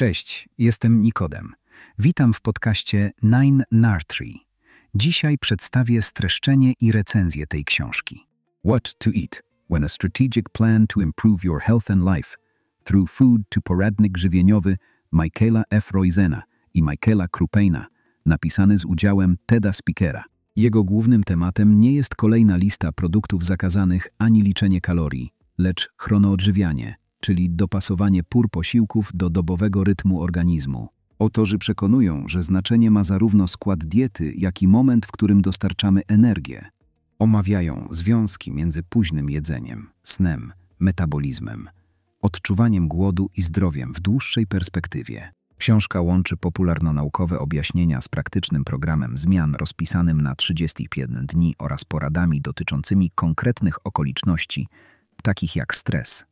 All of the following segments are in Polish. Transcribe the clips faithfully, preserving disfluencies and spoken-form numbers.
Cześć, jestem Nikodem. Witam w podcaście Nine Nartree. Dzisiaj przedstawię streszczenie i recenzję tej książki. What to eat when a strategic plan to improve your health and life through food to poradnik żywieniowy Michaela F. Roizena i Michaela Krupejna, napisany z udziałem Teda Speakera. Jego głównym tematem nie jest kolejna lista produktów zakazanych ani liczenie kalorii, lecz chronoodżywianie, czyli dopasowanie pór posiłków do dobowego rytmu organizmu. Autorzy przekonują, że znaczenie ma zarówno skład diety, jak i moment, w którym dostarczamy energię. Omawiają związki między późnym jedzeniem, snem, metabolizmem, odczuwaniem głodu i zdrowiem w dłuższej perspektywie. Książka łączy popularno-naukowe objaśnienia z praktycznym programem zmian rozpisanym na trzydzieści jeden dni oraz poradami dotyczącymi konkretnych okoliczności, takich jak stres,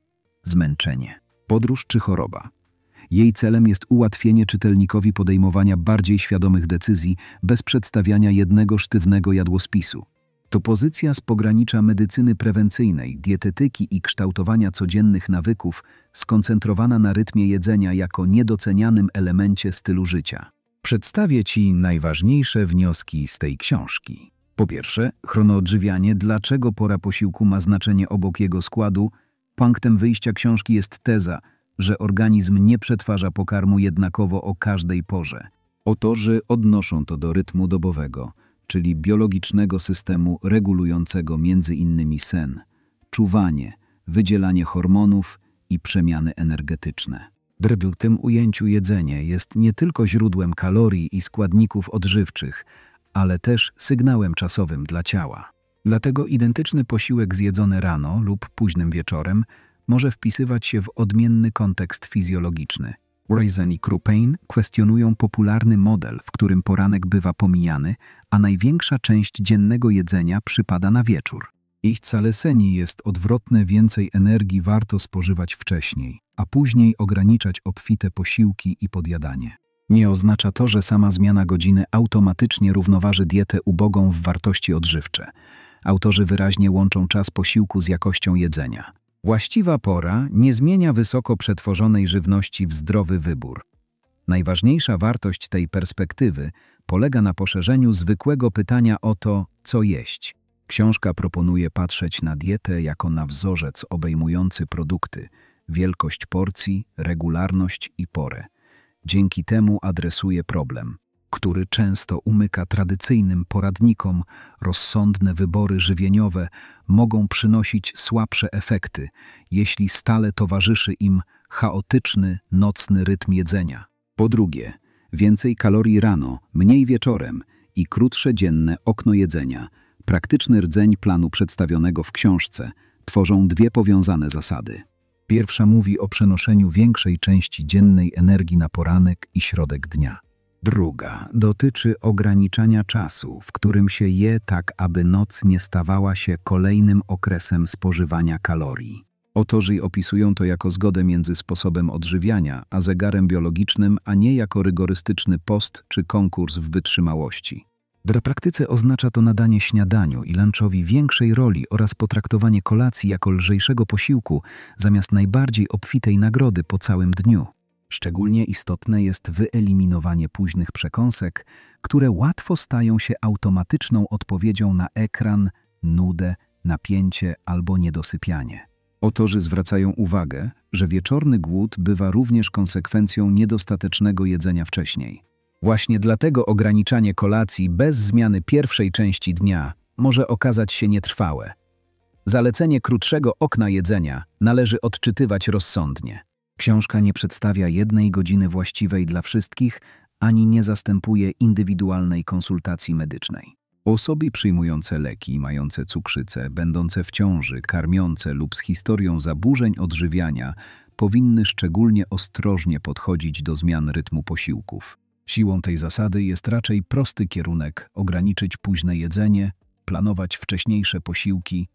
zmęczenie, podróż czy choroba. Jej celem jest ułatwienie czytelnikowi podejmowania bardziej świadomych decyzji bez przedstawiania jednego sztywnego jadłospisu. To pozycja z pogranicza medycyny prewencyjnej, dietetyki i kształtowania codziennych nawyków, skoncentrowana na rytmie jedzenia jako niedocenianym elemencie stylu życia. Przedstawię Ci najważniejsze wnioski z tej książki. Po pierwsze, chronoodżywianie, dlaczego pora posiłku ma znaczenie obok jego składu. Punktem wyjścia książki jest teza, że organizm nie przetwarza pokarmu jednakowo o każdej porze. Autorzy odnoszą to do rytmu dobowego, czyli biologicznego systemu regulującego między innymi sen, czuwanie, wydzielanie hormonów i przemiany energetyczne. W tym ujęciu jedzenie jest nie tylko źródłem kalorii i składników odżywczych, ale też sygnałem czasowym dla ciała. Dlatego identyczny posiłek zjedzony rano lub późnym wieczorem może wpisywać się w odmienny kontekst fizjologiczny. Roizen i Krupejn kwestionują popularny model, w którym poranek bywa pomijany, a największa część dziennego jedzenia przypada na wieczór. Ich zalecenie jest odwrotne: więcej energii warto spożywać wcześniej, a później ograniczać obfite posiłki i podjadanie. Nie oznacza to, że sama zmiana godziny automatycznie równoważy dietę ubogą w wartości odżywcze. Autorzy wyraźnie łączą czas posiłku z jakością jedzenia. Właściwa pora nie zmienia wysoko przetworzonej żywności w zdrowy wybór. Najważniejsza wartość tej perspektywy polega na poszerzeniu zwykłego pytania o to, co jeść. Książka proponuje patrzeć na dietę jako na wzorzec obejmujący produkty, wielkość porcji, regularność i porę. Dzięki temu adresuje problem, który często umyka tradycyjnym poradnikom. Rozsądne wybory żywieniowe mogą przynosić słabsze efekty, jeśli stale towarzyszy im chaotyczny, nocny rytm jedzenia. Po drugie, więcej kalorii rano, mniej wieczorem i krótsze dzienne okno jedzenia, praktyczny rdzeń planu przedstawionego w książce, tworzą dwie powiązane zasady. Pierwsza mówi o przenoszeniu większej części dziennej energii na poranek i środek dnia. Druga dotyczy ograniczania czasu, w którym się je, tak aby noc nie stawała się kolejnym okresem spożywania kalorii. Autorzy opisują to jako zgodę między sposobem odżywiania a zegarem biologicznym, a nie jako rygorystyczny post czy konkurs w wytrzymałości. W praktyce oznacza to nadanie śniadaniu i lunchowi większej roli oraz potraktowanie kolacji jako lżejszego posiłku zamiast najbardziej obfitej nagrody po całym dniu. Szczególnie istotne jest wyeliminowanie późnych przekąsek, które łatwo stają się automatyczną odpowiedzią na ekran, nudę, napięcie albo niedosypianie. Autorzy zwracają uwagę, że wieczorny głód bywa również konsekwencją niedostatecznego jedzenia wcześniej. Właśnie dlatego ograniczanie kolacji bez zmiany pierwszej części dnia może okazać się nietrwałe. Zalecenie krótszego okna jedzenia należy odczytywać rozsądnie. Książka nie przedstawia jednej godziny właściwej dla wszystkich, ani nie zastępuje indywidualnej konsultacji medycznej. Osoby przyjmujące leki, mające cukrzycę, będące w ciąży, karmiące lub z historią zaburzeń odżywiania powinny szczególnie ostrożnie podchodzić do zmian rytmu posiłków. Siłą tej zasady jest raczej prosty kierunek: ograniczyć późne jedzenie, planować wcześniejsze posiłki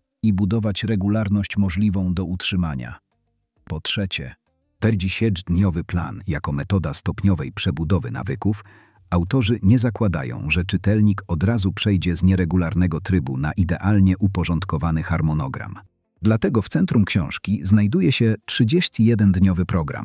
i budować regularność możliwą do utrzymania. Po trzecie, czterdziestodniowy plan jako metoda stopniowej przebudowy nawyków. Autorzy nie zakładają, że czytelnik od razu przejdzie z nieregularnego trybu na idealnie uporządkowany harmonogram. Dlatego w centrum książki znajduje się trzydziestodniowy program,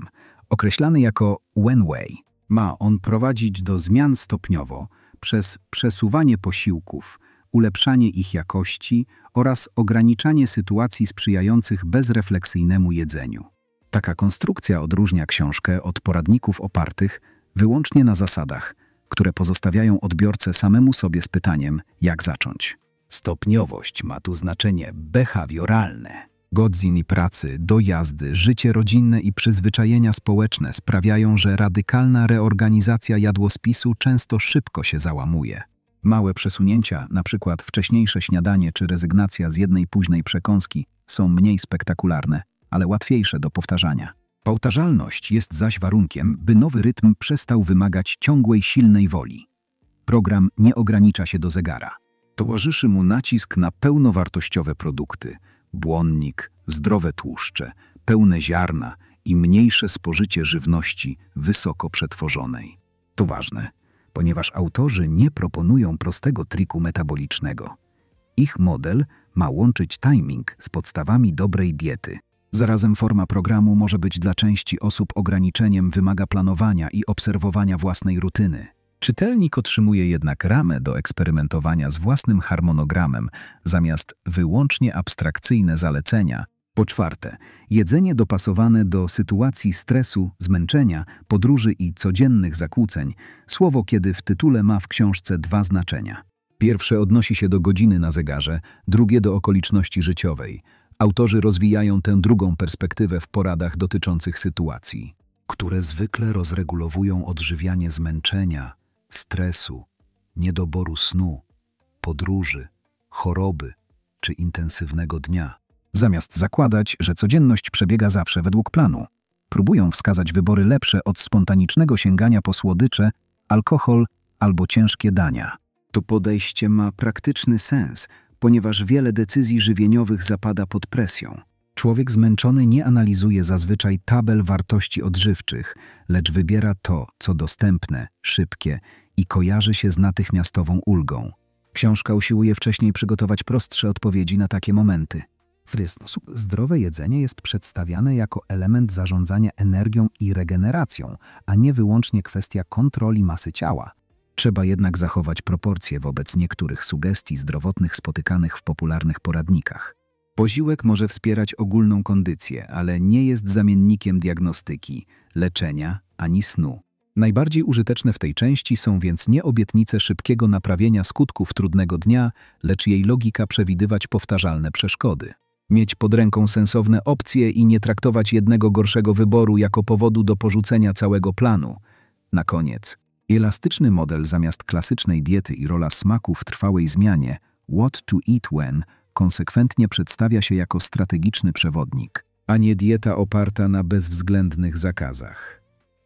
Określany jako Wen Wei, ma on prowadzić do zmian stopniowo przez przesuwanie posiłków, ulepszanie ich jakości oraz ograniczanie sytuacji sprzyjających bezrefleksyjnemu jedzeniu. Taka konstrukcja odróżnia książkę od poradników opartych wyłącznie na zasadach, które pozostawiają odbiorcę samemu sobie z pytaniem, jak zacząć. Stopniowość ma tu znaczenie behawioralne. Godziny pracy, dojazdy, życie rodzinne i przyzwyczajenia społeczne sprawiają, że radykalna reorganizacja jadłospisu często szybko się załamuje. Małe przesunięcia, np. wcześniejsze śniadanie czy rezygnacja z jednej późnej przekąski, są mniej spektakularne, ale łatwiejsze do powtarzania. Powtarzalność jest zaś warunkiem, by nowy rytm przestał wymagać ciągłej, silnej woli. Program nie ogranicza się do zegara. Towarzyszy mu nacisk na pełnowartościowe produkty, błonnik, zdrowe tłuszcze, pełne ziarna i mniejsze spożycie żywności wysoko przetworzonej. To ważne, ponieważ autorzy nie proponują prostego triku metabolicznego. Ich model ma łączyć timing z podstawami dobrej diety. Zarazem forma programu może być dla części osób ograniczeniem, wymaga planowania i obserwowania własnej rutyny. Czytelnik otrzymuje jednak ramę do eksperymentowania z własnym harmonogramem, zamiast wyłącznie abstrakcyjne zalecenia. Po czwarte, jedzenie dopasowane do sytuacji stresu, zmęczenia, podróży i codziennych zakłóceń. Słowo „kiedy” w tytule ma w książce dwa znaczenia. Pierwsze odnosi się do godziny na zegarze, drugie do okoliczności życiowej. Autorzy rozwijają tę drugą perspektywę w poradach dotyczących sytuacji, które zwykle rozregulowują odżywianie zmęczenia, stresu, niedoboru snu, podróży, choroby czy intensywnego dnia. Zamiast zakładać, że codzienność przebiega zawsze według planu, próbują wskazać wybory lepsze od spontanicznego sięgania po słodycze, alkohol albo ciężkie dania. To podejście ma praktyczny sens, ponieważ wiele decyzji żywieniowych zapada pod presją. Człowiek zmęczony nie analizuje zazwyczaj tabel wartości odżywczych, lecz wybiera to, co dostępne, szybkie i kojarzy się z natychmiastową ulgą. Książka usiłuje wcześniej przygotować prostsze odpowiedzi na takie momenty. W ten sposób zdrowe jedzenie jest przedstawiane jako element zarządzania energią i regeneracją, a nie wyłącznie kwestia kontroli masy ciała. Trzeba jednak zachować proporcje wobec niektórych sugestii zdrowotnych spotykanych w popularnych poradnikach. Posiłek może wspierać ogólną kondycję, ale nie jest zamiennikiem diagnostyki, leczenia ani snu. Najbardziej użyteczne w tej części są więc nie obietnice szybkiego naprawienia skutków trudnego dnia, lecz jej logika przewidywać powtarzalne przeszkody. Mieć pod ręką sensowne opcje i nie traktować jednego gorszego wyboru jako powodu do porzucenia całego planu. Na koniec, elastyczny model zamiast klasycznej diety i rola smaku w trwałej zmianie, What to Eat When, konsekwentnie przedstawia się jako strategiczny przewodnik, a nie dieta oparta na bezwzględnych zakazach.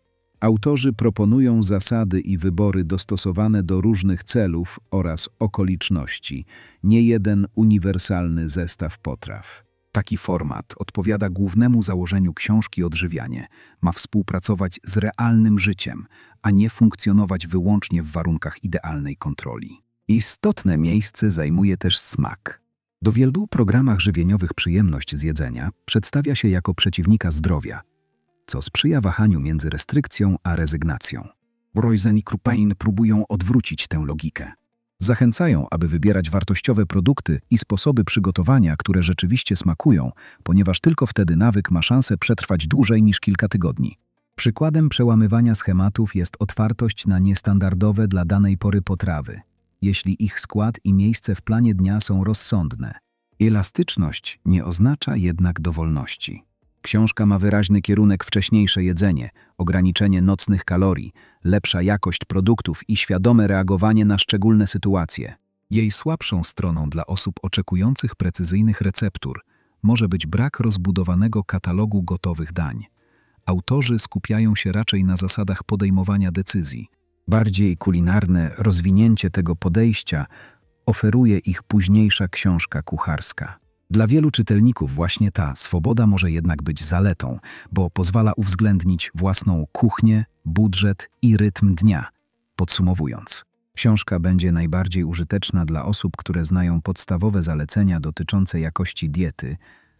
Autorzy proponują zasady i wybory dostosowane do różnych celów oraz okoliczności, nie jeden uniwersalny zestaw potraw. Taki format odpowiada głównemu założeniu książki Odżywianie. Ma współpracować z realnym życiem, a nie funkcjonować wyłącznie w warunkach idealnej kontroli. Istotne miejsce zajmuje też smak. Do wielu programach żywieniowych przyjemność z jedzenia przedstawia się jako przeciwnika zdrowia, co sprzyja wahaniu między restrykcją a rezygnacją. Roizen i Krupain próbują odwrócić tę logikę. Zachęcają, aby wybierać wartościowe produkty i sposoby przygotowania, które rzeczywiście smakują, ponieważ tylko wtedy nawyk ma szansę przetrwać dłużej niż kilka tygodni. Przykładem przełamywania schematów jest otwartość na niestandardowe dla danej pory potrawy, jeśli ich skład i miejsce w planie dnia są rozsądne. Elastyczność nie oznacza jednak dowolności. Książka ma wyraźny kierunek: wcześniejsze jedzenie, ograniczenie nocnych kalorii, lepsza jakość produktów i świadome reagowanie na szczególne sytuacje. Jej słabszą stroną dla osób oczekujących precyzyjnych receptur może być brak rozbudowanego katalogu gotowych dań. Autorzy skupiają się raczej na zasadach podejmowania decyzji. Bardziej kulinarne rozwinięcie tego podejścia oferuje ich późniejsza książka kucharska. Dla wielu czytelników właśnie ta swoboda może jednak być zaletą, bo pozwala uwzględnić własną kuchnię, budżet i rytm dnia. Podsumowując, książka będzie najbardziej użyteczna dla osób, które znają podstawowe zalecenia dotyczące jakości diety,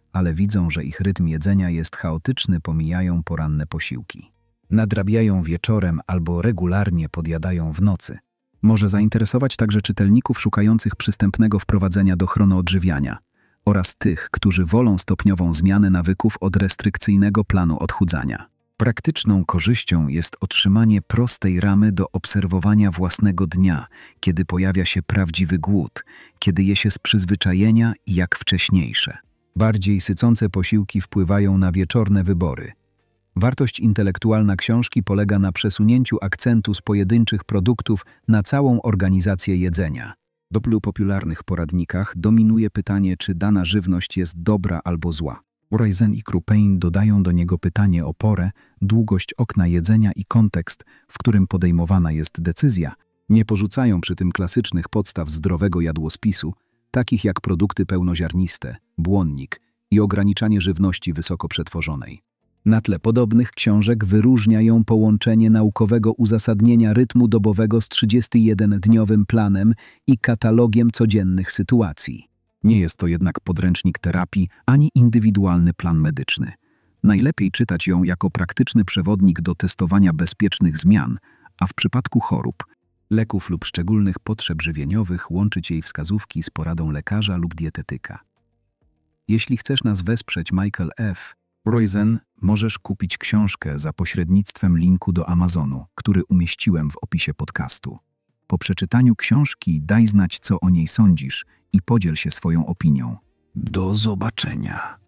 ale widzą, że ich rytm jedzenia jest chaotyczny, pomijają poranne posiłki. Nadrabiają wieczorem albo regularnie podjadają w nocy. Może zainteresować także czytelników szukających przystępnego wprowadzenia do chronoodżywiania oraz tych, którzy wolą stopniową zmianę nawyków od restrykcyjnego planu odchudzania. Praktyczną korzyścią jest otrzymanie prostej ramy do obserwowania własnego dnia, kiedy pojawia się prawdziwy głód, kiedy je się z przyzwyczajenia i jak wcześniejsze. Bardziej sycące posiłki wpływają na wieczorne wybory. Wartość intelektualna książki polega na przesunięciu akcentu z pojedynczych produktów na całą organizację jedzenia. W wielu popularnych poradnikach dominuje pytanie, czy dana żywność jest dobra albo zła. Roizen i Krupijn dodają do niego pytanie o porę, długość okna jedzenia i kontekst, w którym podejmowana jest decyzja. Nie porzucają przy tym klasycznych podstaw zdrowego jadłospisu, takich jak produkty pełnoziarniste, błonnik i ograniczanie żywności wysoko przetworzonej. Na tle podobnych książek wyróżnia ją połączenie naukowego uzasadnienia rytmu dobowego z trzydziestojedynodniowym planem i katalogiem codziennych sytuacji. Nie jest to jednak podręcznik terapii ani indywidualny plan medyczny. Najlepiej czytać ją jako praktyczny przewodnik do testowania bezpiecznych zmian, a w przypadku chorób, leków lub szczególnych potrzeb żywieniowych łączyć jej wskazówki z poradą lekarza lub dietetyka. Jeśli chcesz nas wesprzeć, Michael F. Roizen, możesz kupić książkę za pośrednictwem linku do Amazonu, który umieściłem w opisie podcastu. Po przeczytaniu książki daj znać, co o niej sądzisz i podziel się swoją opinią. Do zobaczenia.